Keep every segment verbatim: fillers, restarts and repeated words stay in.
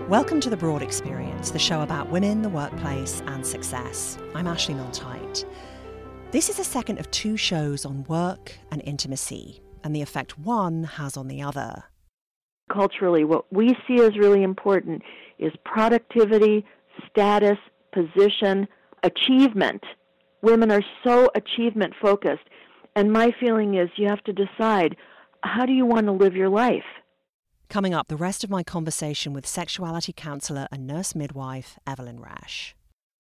Welcome to The Broad Experience, the show about women, the workplace and success. I'm Ashley Milne-Tyte. This is the second of two shows on work and intimacy and the effect one has on the other. Culturally, what we see as really important is productivity, status, position, achievement. Women are so achievement-focused, and my feeling is you have to decide, how do you want to live your life? Coming up, the rest of my conversation with sexuality counsellor and nurse midwife Evelyn Rash.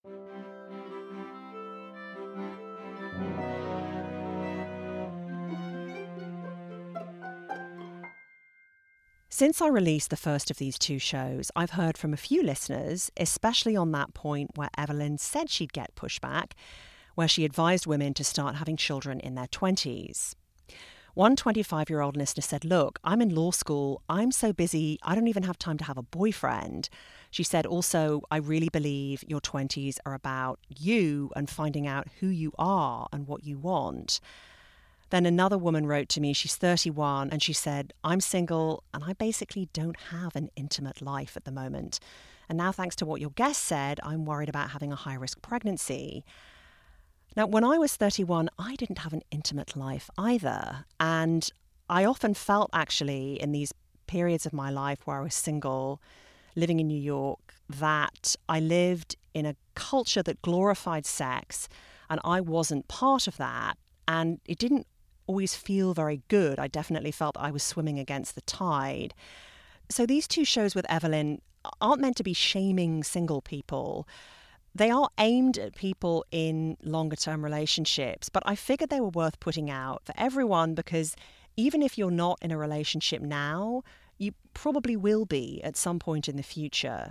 Since I released the first of these two shows, I've heard from a few listeners, especially on that point where Evelyn said she'd get pushback, where she advised women to start having children in their twenties. One twenty-five-year-old listener said, look, I'm in law school, I'm so busy, I don't even have time to have a boyfriend. She said also, I really believe your twenties are about you and finding out who you are and what you want. Then another woman wrote to me, she's thirty-one, and she said, I'm single and I basically don't have an intimate life at the moment. And now, thanks to what your guest said, I'm worried about having a high-risk pregnancy. Now, when I was thirty-one, I didn't have an intimate life either. And I often felt, actually, in these periods of my life where I was single, living in New York, that I lived in a culture that glorified sex, and I wasn't part of that. And it didn't always feel very good. I definitely felt I was swimming against the tide. So these two shows with Evelyn aren't meant to be shaming single people. They are aimed at people in longer term relationships, but I figured they were worth putting out for everyone because even if you're not in a relationship now, you probably will be at some point in the future.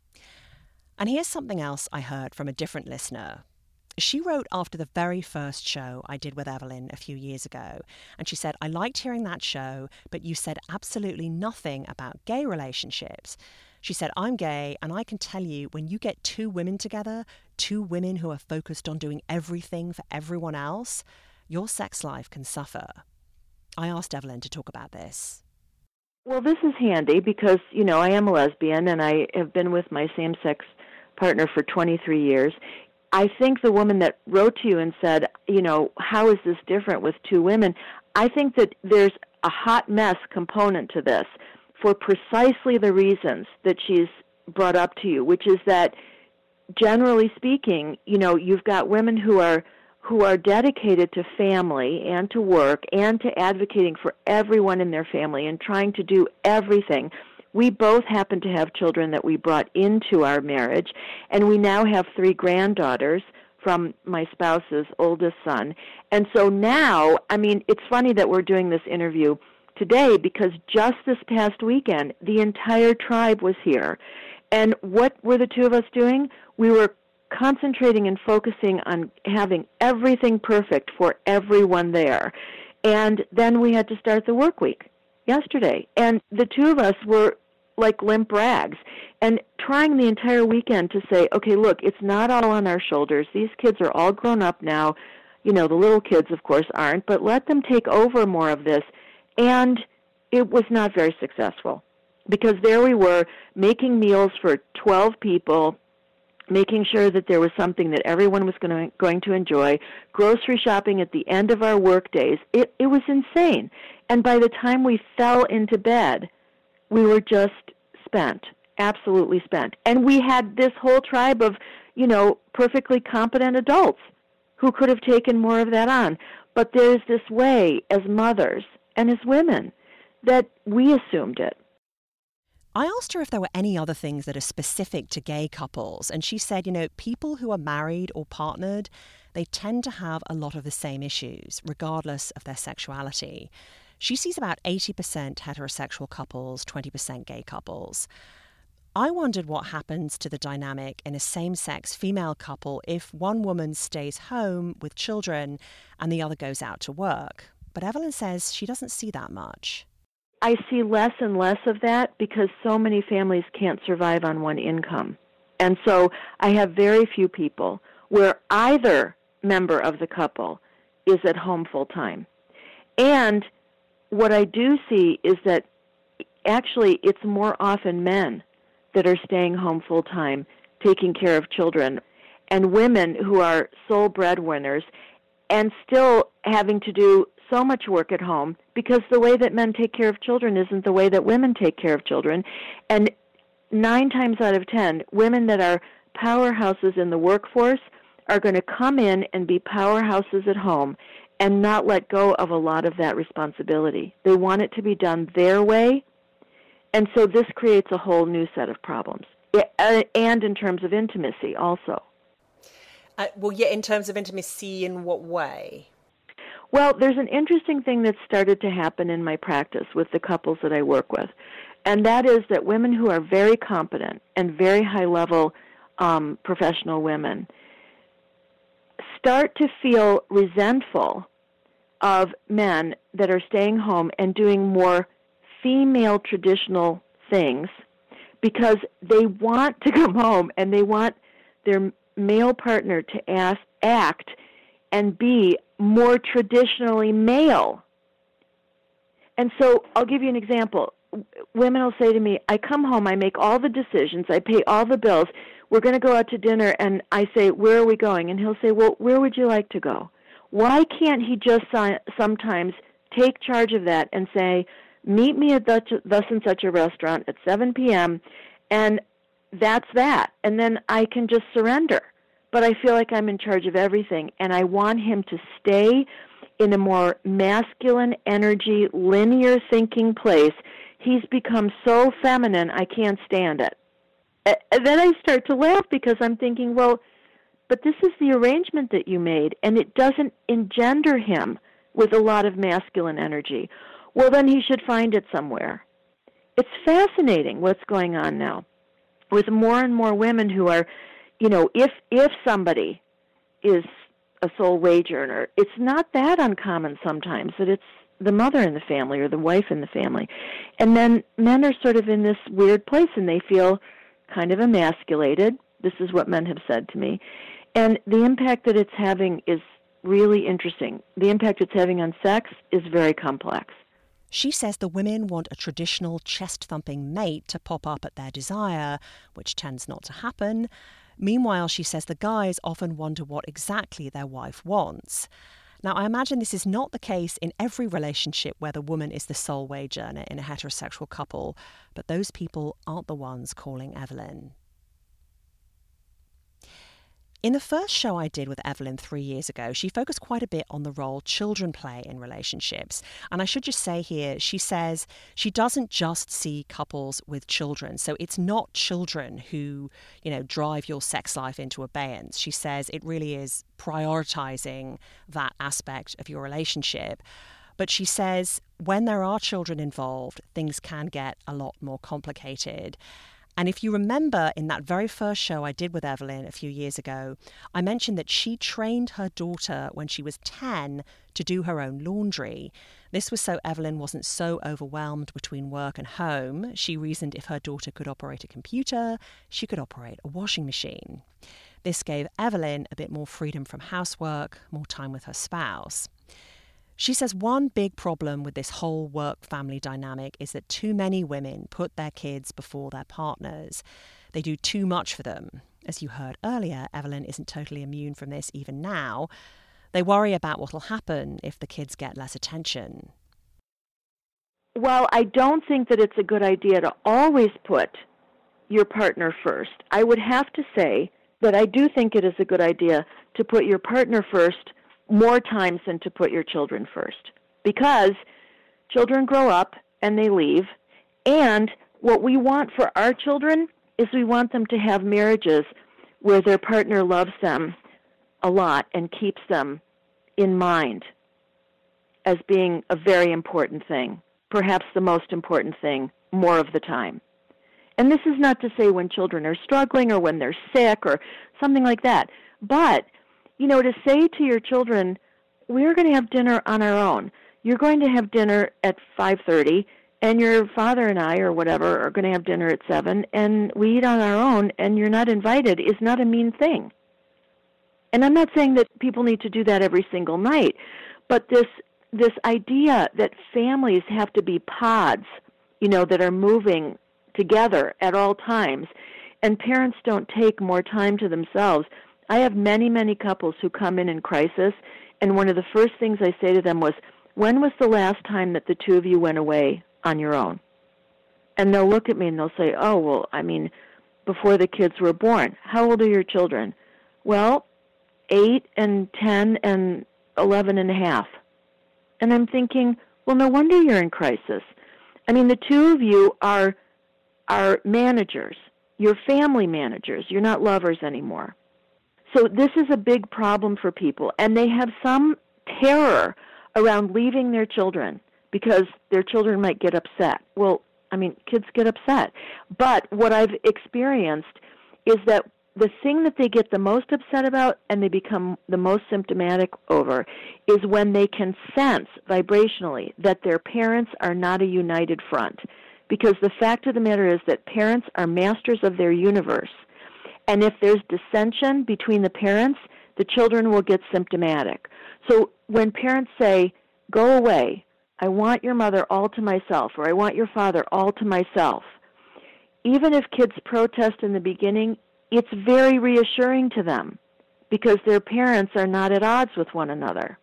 And here's something else I heard from a different listener. She wrote after the very first show I did with Evelyn a few years ago, and she said, I liked hearing that show, but you said absolutely nothing about gay relationships. She said, I'm gay, and I can tell you, when you get two women together, two women who are focused on doing everything for everyone else, your sex life can suffer. I asked Evelyn to talk about this. Well, this is handy because, you know, I am a lesbian, and I have been with my same-sex partner for twenty-three years. I think the woman that wrote to you and said, you know, how is this different with two women? I think that there's a hot mess component to this for precisely the reasons that she's brought up to you, which is that, generally speaking, you know, you've got women who are who are dedicated to family and to work and to advocating for everyone in their family and trying to do everything. We both happen to have children that we brought into our marriage, and we now have three granddaughters from my spouse's oldest son. And so now, I mean, it's funny that we're doing this interview today because just this past weekend, the entire tribe was here. And what were the two of us doing? We were concentrating and focusing on having everything perfect for everyone there. And then we had to start the work week yesterday. And the two of us were like limp rags, and trying the entire weekend to say, okay, look, it's not all on our shoulders. These kids are all grown up now. You know, the little kids, of course, aren't, but let them take over more of this. And it was not very successful because there we were making meals for twelve people, making sure that there was something that everyone was going to, going to enjoy, grocery shopping at the end of our work days. It, it was insane. And by the time we fell into bed, we were just spent, absolutely spent. And we had this whole tribe of, you know, perfectly competent adults who could have taken more of that on. But there's this way, as mothers and as women, that we assumed it. I asked her if there were any other things that are specific to gay couples, and she said, you know, people who are married or partnered, they tend to have a lot of the same issues, regardless of their sexuality. She sees about eighty percent heterosexual couples, twenty percent gay couples. I wondered what happens to the dynamic in a same-sex female couple if one woman stays home with children and the other goes out to work. But Evelyn says she doesn't see that much. I see less and less of that because so many families can't survive on one income. And so I have very few people where either member of the couple is at home full-time. And what I do see is that actually it's more often men that are staying home full time, taking care of children, and women who are sole breadwinners and still having to do so much work at home because the way that men take care of children isn't the way that women take care of children. And nine times out of ten, women that are powerhouses in the workforce are going to come in and be powerhouses at home and not let go of a lot of that responsibility. They want it to be done their way, and so this creates a whole new set of problems, and in terms of intimacy also. Uh, well, yeah, in terms of intimacy, in what way? Well, there's an interesting thing that started to happen in my practice with the couples that I work with, and that is that women who are very competent and very high-level um, professional women start to feel resentful of men that are staying home and doing more female traditional things because they want to come home and they want their male partner to ask, act and be more traditionally male. And so I'll give you an example. Women will say to me, I come home, I make all the decisions, I pay all the bills, we're going to go out to dinner, and I say, where are we going? And he'll say, well, where would you like to go? Why can't he just sometimes take charge of that and say, meet me at thus and such a restaurant at seven p.m., and that's that. And then I can just surrender. But I feel like I'm in charge of everything, and I want him to stay in a more masculine energy, linear thinking place. He's become so feminine, I can't stand it. And then I start to laugh because I'm thinking, well, but this is the arrangement that you made, and it doesn't engender him with a lot of masculine energy. Well, then he should find it somewhere. It's fascinating what's going on now with more and more women who are, you know, if if somebody is a sole wage earner, it's not that uncommon sometimes that it's the mother in the family or the wife in the family. And then men are sort of in this weird place, and they feel kind of emasculated. This is what men have said to me. And the impact that it's having is really interesting. The impact it's having on sex is very complex. She says the women want a traditional chest-thumping mate to pop up at their desire, which tends not to happen. Meanwhile, she says the guys often wonder what exactly their wife wants. Now, I imagine this is not the case in every relationship where the woman is the sole wage earner in a heterosexual couple, but those people aren't the ones calling Evelyn. In the first show I did with Evelyn three years ago, she focused quite a bit on the role children play in relationships. And I should just say here, she says she doesn't just see couples with children. So it's not children who, you know, drive your sex life into abeyance. She says it really is prioritizing that aspect of your relationship. But she says when there are children involved, things can get a lot more complicated. And if you remember in that very first show I did with Evelyn a few years ago, I mentioned that she trained her daughter when she was ten to do her own laundry. This was so Evelyn wasn't so overwhelmed between work and home. She reasoned if her daughter could operate a computer, she could operate a washing machine. This gave Evelyn a bit more freedom from housework, more time with her spouse. She says one big problem with this whole work-family dynamic is that too many women put their kids before their partners. They do too much for them. As you heard earlier, Evelyn isn't totally immune from this even now. They worry about what will happen if the kids get less attention. Well, I don't think that it's a good idea to always put your partner first. I would have to say that I do think it is a good idea to put your partner first more times than to put your children first, because children grow up and they leave, and what we want for our children is we want them to have marriages where their partner loves them a lot and keeps them in mind as being a very important thing, perhaps the most important thing more of the time. And this is not to say when children are struggling or when they're sick or something like that, but you know, to say to your children, we're going to have dinner on our own. You're going to have dinner at five thirty, and your father and I, or whatever, are going to have dinner at seven, and we eat on our own, and you're not invited, is not a mean thing. And I'm not saying that people need to do that every single night, but this this idea that families have to be pods, you know, that are moving together at all times, and parents don't take more time to themselves. I have many, many couples who come in in crisis, and one of the first things I say to them was, when was the last time that the two of you went away on your own? And they'll look at me and they'll say, oh, well, I mean, before the kids were born. How old are your children? Well, eight and ten and eleven and a half. And I'm thinking, well, no wonder you're in crisis. I mean, the two of you are are managers. You're family managers. You're not lovers anymore. So this is a big problem for people, and they have some terror around leaving their children because their children might get upset. Well, I mean, kids get upset. But what I've experienced is that the thing that they get the most upset about and they become the most symptomatic over is when they can sense vibrationally that their parents are not a united front. Because the fact of the matter is that parents are masters of their universe. And if there's dissension between the parents, the children will get symptomatic. So when parents say, go away, I want your mother all to myself, or I want your father all to myself, even if kids protest in the beginning, it's very reassuring to them because their parents are not at odds with one another.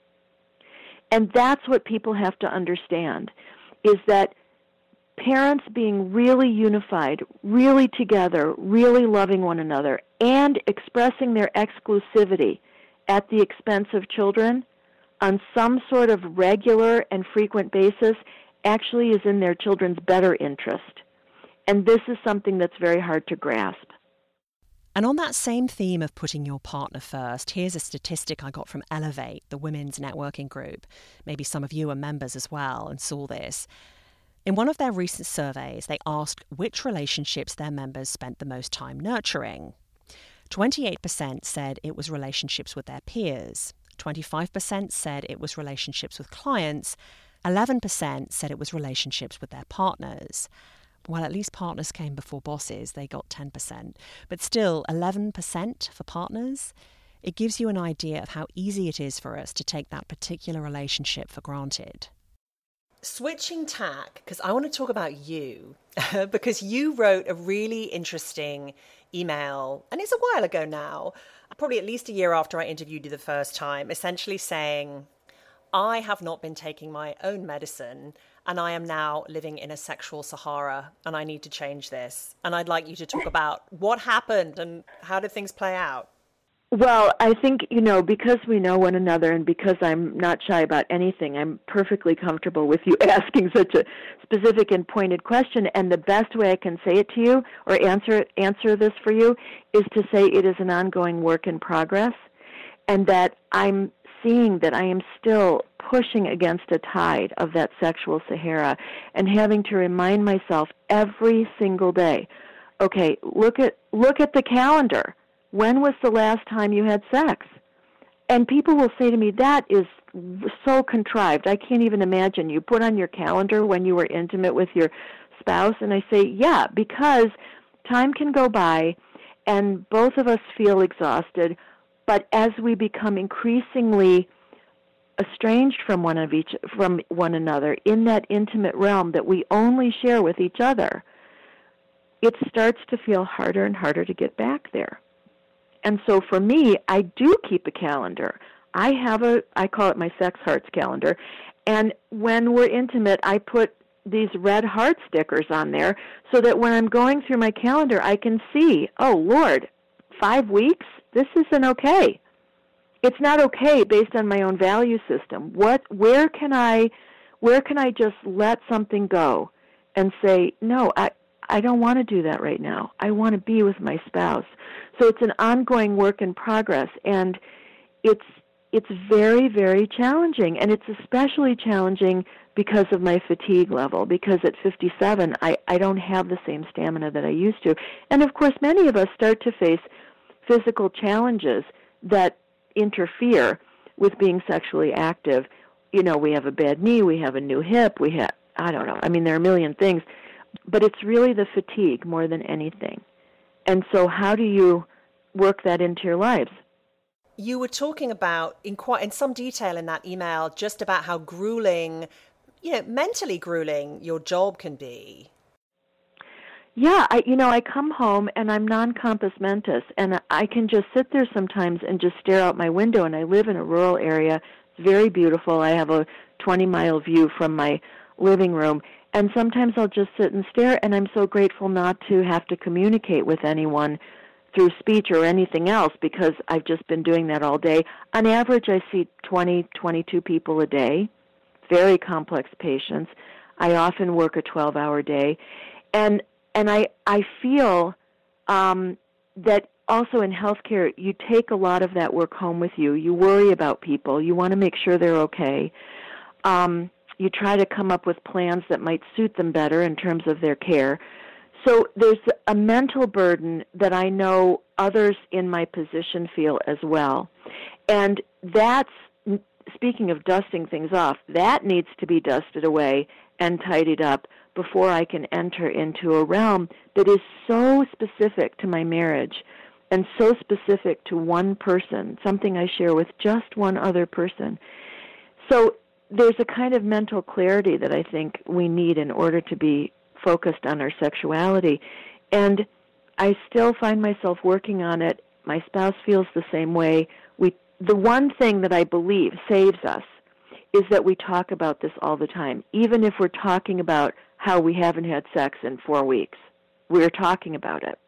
And that's what people have to understand, is that parents being really unified, really together, really loving one another, and expressing their exclusivity at the expense of children on some sort of regular and frequent basis actually is in their children's better interest. And this is something that's very hard to grasp. And on that same theme of putting your partner first, here's a statistic I got from Elevate, the women's networking group. Maybe some of you are members as well and saw this. In one of their recent surveys, they asked which relationships their members spent the most time nurturing. twenty-eight percent said it was relationships with their peers. twenty-five percent said it was relationships with clients. eleven percent said it was relationships with their partners. Well, at least partners came before bosses. They got ten percent. But still, eleven percent for partners. It gives you an idea of how easy it is for us to take that particular relationship for granted. Switching tack, because I want to talk about you, because you wrote a really interesting email, and it's a while ago now, probably at least a year after I interviewed you the first time, essentially saying, I have not been taking my own medicine, and I am now living in a sexual Sahara, and I need to change this. And I'd like you to talk about what happened and how did things play out? Well, I think, you know, because we know one another and because I'm not shy about anything, I'm perfectly comfortable with you asking such a specific and pointed question. And the best way I can say it to you or answer answer this for you is to say it is an ongoing work in progress, and that I'm seeing that I am still pushing against a tide of that sexual Sahara and having to remind myself every single day, okay, look at look at the calendar. When was the last time you had sex? And people will say to me, that is so contrived. I can't even imagine. You put on your calendar when you were intimate with your spouse. And I say, yeah, because time can go by and both of us feel exhausted. But as we become increasingly estranged from one of each, from one another in that intimate realm that we only share with each other, it starts to feel harder and harder to get back there. And so for me, I do keep a calendar. I have a, I call it my sex hearts calendar. And when we're intimate, I put these red heart stickers on there so that when I'm going through my calendar, I can see, oh, Lord, five weeks? This isn't okay. It's not okay based on my own value system. What, where can I, where can I just let something go and say, no, I, I don't want to do that right now. I want to be with my spouse. So it's an ongoing work in progress, and it's it's very, very challenging, and it's especially challenging because of my fatigue level, because at fifty-seven, I, I don't have the same stamina that I used to. And, of course, many of us start to face physical challenges that interfere with being sexually active. You know, we have a bad knee, we have a new hip, we have, I don't know, I mean, there are a million things. But it's really the fatigue more than anything. And so how do you work that into your lives? You were talking about, in quite in some detail in that email, just about how grueling, you know, mentally grueling your job can be. Yeah, I you know, I come home and I'm non-compos mentis, and I can just sit there sometimes and just stare out my window, and I live in a rural area. It's very beautiful. I have a twenty-mile view from my living room, and sometimes I'll just sit and stare, and I'm so grateful not to have to communicate with anyone through speech or anything else, because I've just been doing that all day. On average, I see twenty, twenty-two people a day, very complex patients. I often work a twelve-hour day, and and I I feel um, that also in healthcare, you take a lot of that work home with you. You worry about people. You want to make sure they're okay. Um, you try to come up with plans that might suit them better in terms of their care. So there's a mental burden that I know others in my position feel as well. And that's, speaking of dusting things off, that needs to be dusted away and tidied up before I can enter into a realm that is so specific to my marriage and so specific to one person, something I share with just one other person. So there's a kind of mental clarity that I think we need in order to be focused on our sexuality. And I still find myself working on it. My spouse feels the same way. We, the one thing that I believe saves us is that we talk about this all the time. Even if we're talking about how we haven't had sex in four weeks, we're talking about it.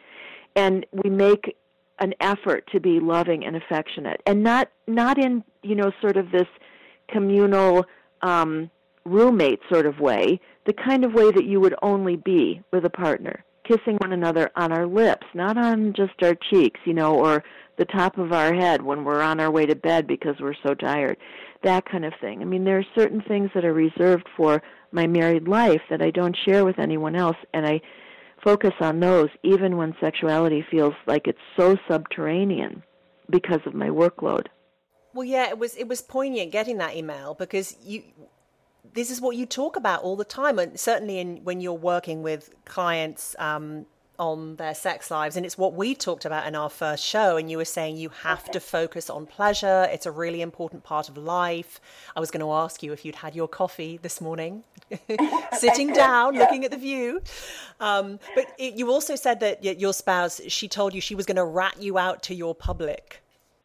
And we make an effort to be loving and affectionate, and not not in, you know, sort of this communal um, roommate sort of way, the kind of way that you would only be with a partner, kissing one another on our lips, not on just our cheeks, you know, or the top of our head when we're on our way to bed because we're so tired, that kind of thing. I mean, there are certain things that are reserved for my married life that I don't share with anyone else, and I focus on those even when sexuality feels like it's so subterranean because of my workload. Well, yeah, it was it was poignant getting that email, because you this is what you talk about all the time, and certainly in when you're working with clients um, on their sex lives, and it's what we talked about in our first show. And you were saying you have okay. to focus on pleasure. It's a really important part of life. I was going to ask you if you'd had your coffee this morning, sitting down, yeah. looking at the view. Um, but it, you also said that your spouse, she told you she was going to rat you out to your public.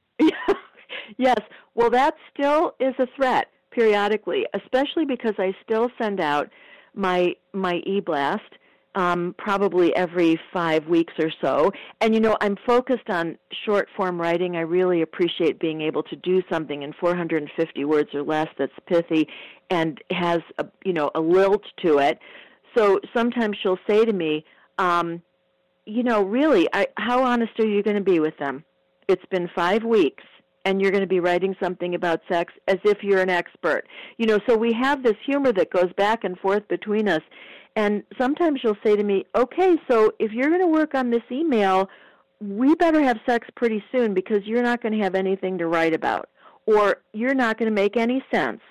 Yes, well, that still is a threat periodically, especially because I still send out my my e-blast um, probably every five weeks or so. And, you know, I'm focused on short-form writing. I really appreciate being able to do something in four hundred fifty words or less that's pithy and has, a, you know, a lilt to it. So sometimes she'll say to me, um, you know, really, I, how honest are you going to be with them? It's been five weeks. And you're going to be writing something about sex as if you're an expert. You know, so we have this humor that goes back and forth between us. And sometimes she'll say to me, okay, so if you're going to work on this email, we better have sex pretty soon because you're not going to have anything to write about. Or you're not going to make any sense.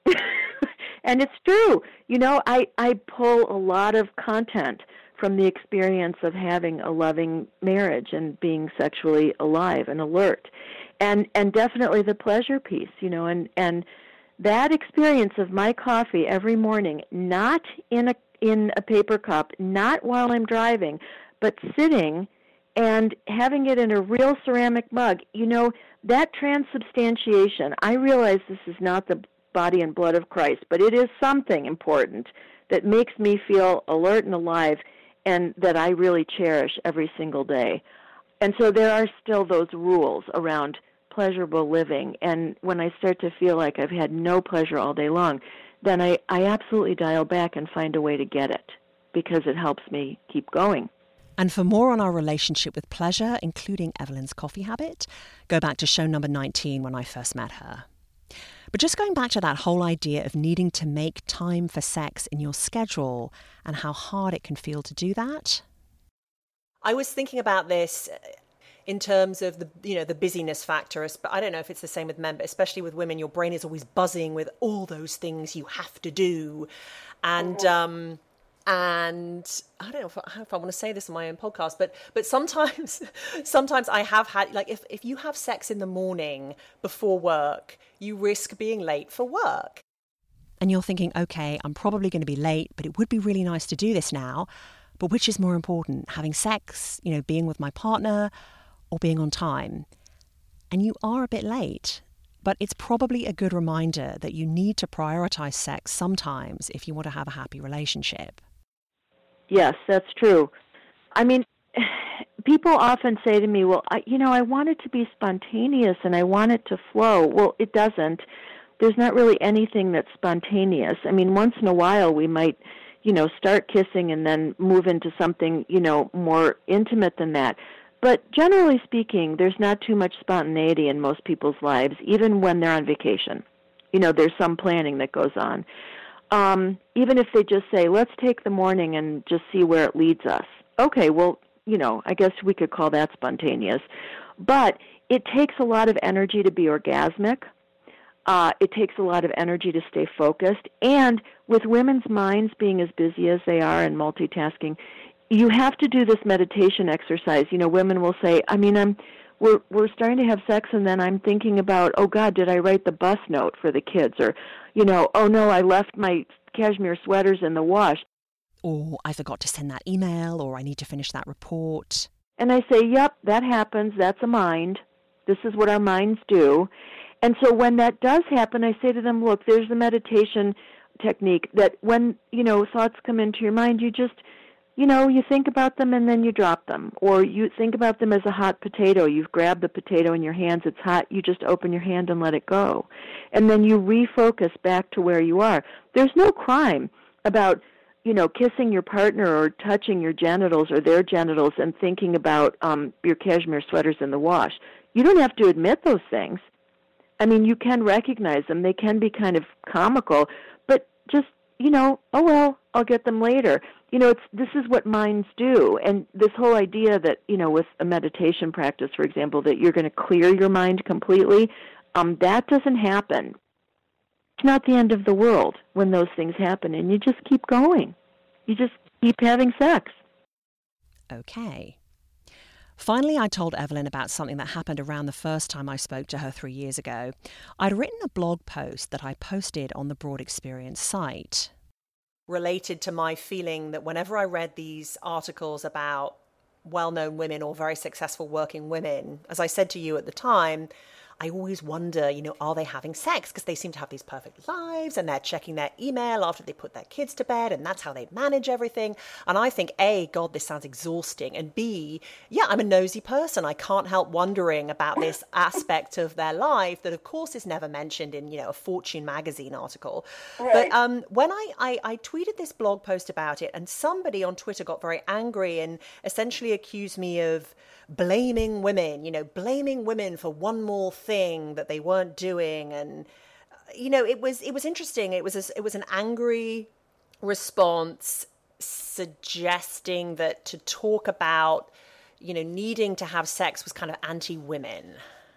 And it's true. You know, I, I pull a lot of content from the experience of having a loving marriage and being sexually alive and alert. And and definitely the pleasure piece, you know, and, and that experience of my coffee every morning, not in a in a paper cup, not while I'm driving, but sitting and having it in a real ceramic mug, you know, that transubstantiation, I realize this is not the body and blood of Christ, but it is something important that makes me feel alert and alive and that I really cherish every single day. And so there are still those rules around pleasurable living. And when I start to feel like I've had no pleasure all day long, then I, I absolutely dial back and find a way to get it because it helps me keep going. And for more on our relationship with pleasure, including Evelyn's coffee habit, go back to show number nineteen when I first met her. But just going back to that whole idea of needing to make time for sex in your schedule and how hard it can feel to do that. I was thinking about this in terms of the, you know, the busyness factor, but I don't know if it's the same with men, but especially with women, your brain is always buzzing with all those things you have to do. And, um, and I don't know if I, if I want to say this on my own podcast, but, but sometimes, sometimes I have had, like, if, if you have sex in the morning before work, you risk being late for work. And you're thinking, okay, I'm probably going to be late, but it would be really nice to do this now. But which is more important, having sex, you know, being with my partner, or being on time? And you are a bit late. But it's probably a good reminder that you need to prioritize sex sometimes if you want to have a happy relationship. Yes, that's true. I mean, people often say to me, well, I, you know, I want it to be spontaneous and I want it to flow. Well, it doesn't. There's not really anything that's spontaneous. I mean, once in a while we might, you know, start kissing and then move into something, you know, more intimate than that. But generally speaking, there's not too much spontaneity in most people's lives, even when they're on vacation. You know, there's some planning that goes on. Um, even if they just say, let's take the morning and just see where it leads us. Okay, well, you know, I guess we could call that spontaneous. But it takes a lot of energy to be orgasmic. Uh, it takes a lot of energy to stay focused. And with women's minds being as busy as they are and multitasking, you have to do this meditation exercise. You know, women will say, I mean, I'm we're we're starting to have sex and then I'm thinking about, oh God, did I write the bus note for the kids? Or, you know, oh no, I left my cashmere sweaters in the wash. Or I forgot to send that email, or I need to finish that report. And I say, yep, that happens. That's a mind. This is what our minds do. And so when that does happen, I say to them, look, there's the meditation technique that when, you know, thoughts come into your mind, you just, you know, you think about them and then you drop them. Or you think about them as a hot potato. You've grabbed the potato in your hands. It's hot. You just open your hand and let it go. And then you refocus back to where you are. There's no crime about, you know, kissing your partner or touching your genitals or their genitals and thinking about um, your cashmere sweaters in the wash. You don't have to admit those things. I mean, you can recognize them. They can be kind of comical, but just, you know, oh, well, I'll get them later. You know, it's this is what minds do. And this whole idea that, you know, with a meditation practice, for example, that you're going to clear your mind completely, um, that doesn't happen. It's not the end of the world when those things happen, and you just keep going. You just keep having sex. Okay. Finally, I told Evelyn about something that happened around the first time I spoke to her three years ago. I'd written a blog post that I posted on the Broad Experience site, related to my feeling that whenever I read these articles about well-known women or very successful working women, as I said to you at the time, I always wonder, you know, are they having sex? Because they seem to have these perfect lives and they're checking their email after they put their kids to bed and that's how they manage everything. And I think, A, God, this sounds exhausting. And B, yeah, I'm a nosy person. I can't help wondering about this aspect of their life that, of course, is never mentioned in, you know, a Fortune magazine article. Right. But um, when I, I, I tweeted this blog post about it and somebody on Twitter got very angry and essentially accused me of blaming women, you know, blaming women for one more thing that they weren't doing. And, you know, it was it was interesting. It was a, it was an angry response suggesting that to talk about, you know, needing to have sex was kind of anti-women.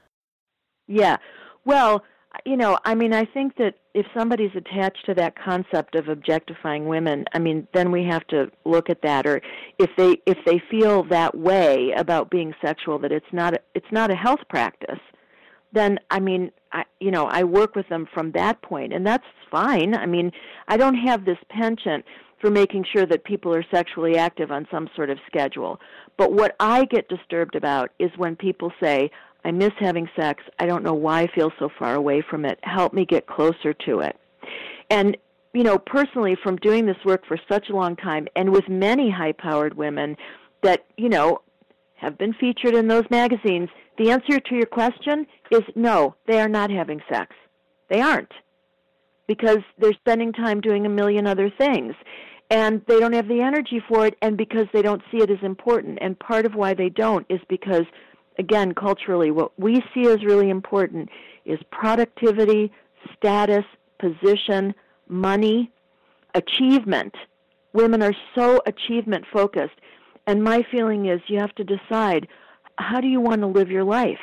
Yeah. Well, you know, I mean, I think that if somebody's attached to that concept of objectifying women, I mean, then we have to look at that. Or if they if they feel that way about being sexual, that it's not a, it's not a health practice, then I mean, I, you know, I work with them from that point, and that's fine. I mean, I don't have this penchant for making sure that people are sexually active on some sort of schedule. But what I get disturbed about is when people say, I miss having sex. I don't know why I feel so far away from it. Help me get closer to it. And, you know, personally, from doing this work for such a long time and with many high-powered women that, you know, have been featured in those magazines, the answer to your question is no, they are not having sex. They aren't, because they're spending time doing a million other things. And they don't have the energy for it, and because they don't see it as important. And part of why they don't is because, again, culturally, what we see as really important is productivity, status, position, money, achievement. Women are so achievement-focused. And my feeling is you have to decide, how do you want to live your life?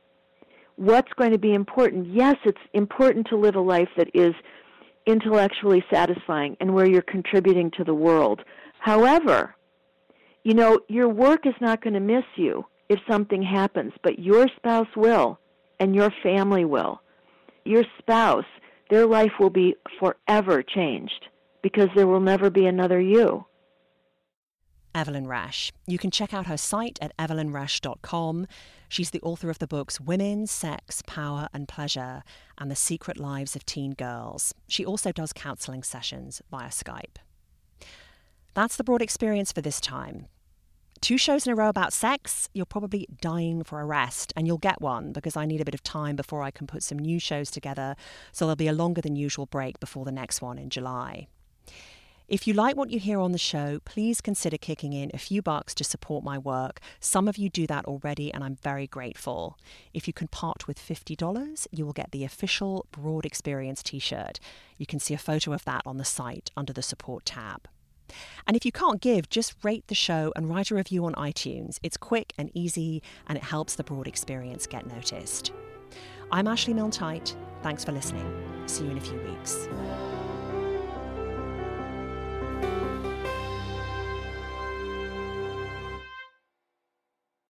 What's going to be important? Yes, it's important to live a life that is intellectually satisfying and where you're contributing to the world. However, you know, your work is not going to miss you if something happens, but your spouse will, and your family will. Your spouse, their life will be forever changed because there will never be another you. Evelyn Resch. You can check out her site at evelyn resch dot com. She's the author of the books Women, Sex, Power and Pleasure and The Secret Lives of Teen Girls. She also does counselling sessions via Skype. That's the Broad Experience for this time. Two shows in a row about sex, you're probably dying for a rest, and you'll get one because I need a bit of time before I can put some new shows together, so there'll be a longer than usual break before the next one in July. If you like what you hear on the show, please consider kicking in a few bucks to support my work. Some of you do that already, and I'm very grateful. If you can part with fifty dollars, you will get the official Broad Experience t-shirt. You can see a photo of that on the site under the support tab. And if you can't give, just rate the show and write a review on iTunes. It's quick and easy, and it helps the Broad Experience get noticed. I'm Ashley Milne-Tyte. Thanks for listening. See you in a few weeks.